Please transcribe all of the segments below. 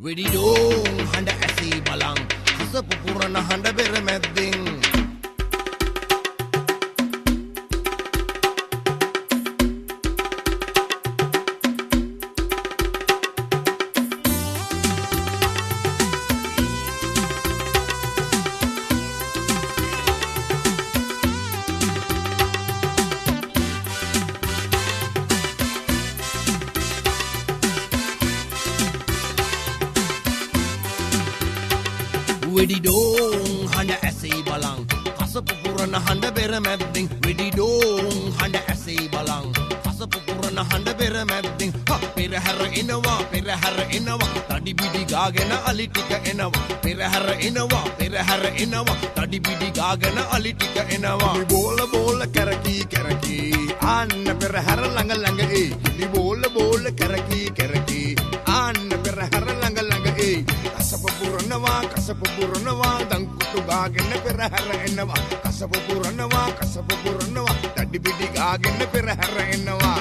වෙඩි ඩෝන් හඬ ඇසී බලං හස පුපුරන හඬ බෙර මැද්දෙන් වෙඩි ඩෝන් හඬ ඇසී බලං හස පුපුරන හඬ බෙර මැද්දෙන් වෙඩි ඩෝන් හඬ ඇසී බලං හස පුපුරන හඬ බෙර මැද්දෙන් පෙරහැර එනවා තඩි බිඩි ගාගෙන අලි ටික එනවා පෙරහැර එනවා තඩි බිඩි ගාගෙන අලි ටික එනවා බෝල බෝල කරකී ආන්න පෙරහැර ළඟ ඒ බෝල කරකී ආන්න පෙරහැර ළඟ ඒ කසප පුරනවා දංකුතු ගාගෙන පෙරහැර එනවා කසප පුරනවා තඩි බිඩි ගාගෙන පෙරහැර එනවා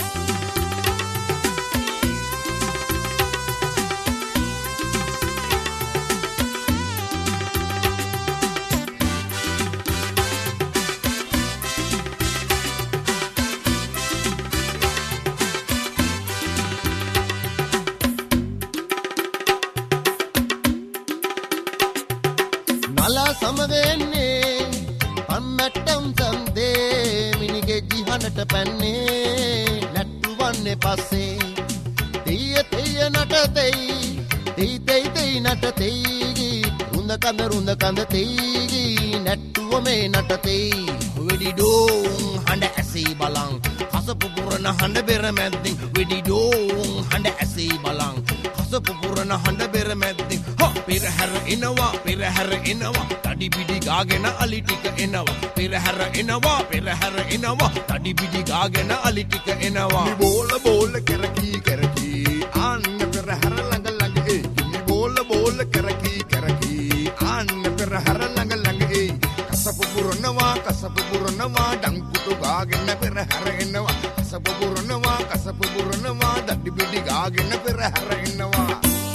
නලා සමවෙන්නේ පම්මැට්ටම් සම්දේ මිනිගේ ජිහනට පැන්නේ නැට්ටු වන්නේ පස්සේ තෙය නට තෙයි නට තෙයි රුඳ කඳ තෙයි නැට්ටුව මේ නට තෙයි වෙඩි ඩෝන් හඬ ඇසී බලං හස පුපුරන හඬ බෙර මැද්දෙන් වෙඩි ඩෝන් හඬ ඇසී බලං හස පුපුරන හඬ බෙර මැද්දෙන් පෙරහැර එනවා තඩි බිඩි ගාගෙන අලි ටික එනවා පෙරහැර එනවා තඩි බිඩි ගාගෙන අලි ටික එනවා බෝල කරකී ආන්න පෙරහැර ළඟ ඒ බෝල කරකී ආන්න පෙරහැර ළඟ ඒ කසප පුරනවා ඩංකුතු ගාගෙන පෙරහැර එනවා කසප පුරනවා තඩි බිඩි ගාගෙන පෙරහැර එනවා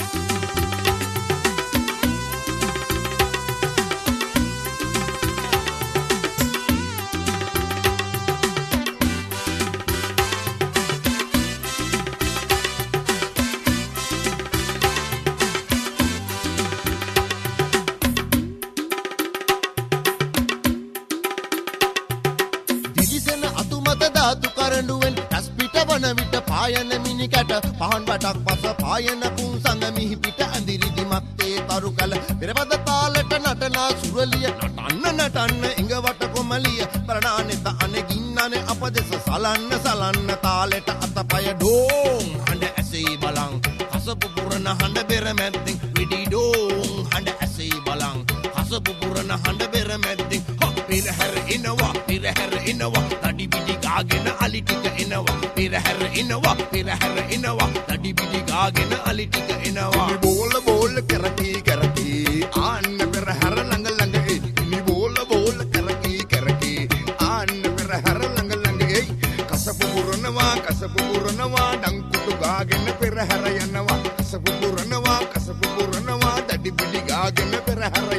ධාතු කරඬුවෙන් රස් පිට වන විට පායන මිනිකට පහන් වටක් පස පායන පුන්සඳ මිහි පිට ඇඳිරි දිමත්තේ තරු කල පෙරපද තාලට නටනා සුරලිය නටන්න ඉඟවට කොමලිය ප්‍රණානෙත අනගින්නනේ අපදෙස සලන්න තාලෙට අතපය ඩෝන් හඬ ඇසී බලං හස පුපුරන හඬ බෙර මැද්දෙන් වෙඩි ඩෝන් හඬ ඇසී බලං හස පුපුරන හඬ බෙර මැද්දෙන් පෙරහැර එනවා තඩි බිඩි ගාගෙන අලි ටික එනවා පෙරහැර එනවා තඩි බිඩි ගාගෙන අලි ටික එනවා බෝල කරකී ආන්න පෙරහැර ළඟ ඒ බෝල කරකී ආන්න පෙරහැර ළඟ ඒ කසප පුරනවා ඩංකුතු ගාගෙන පෙරහැර යනවා කසප පුරනවා තඩි බිඩි ගාගෙන පෙරහැර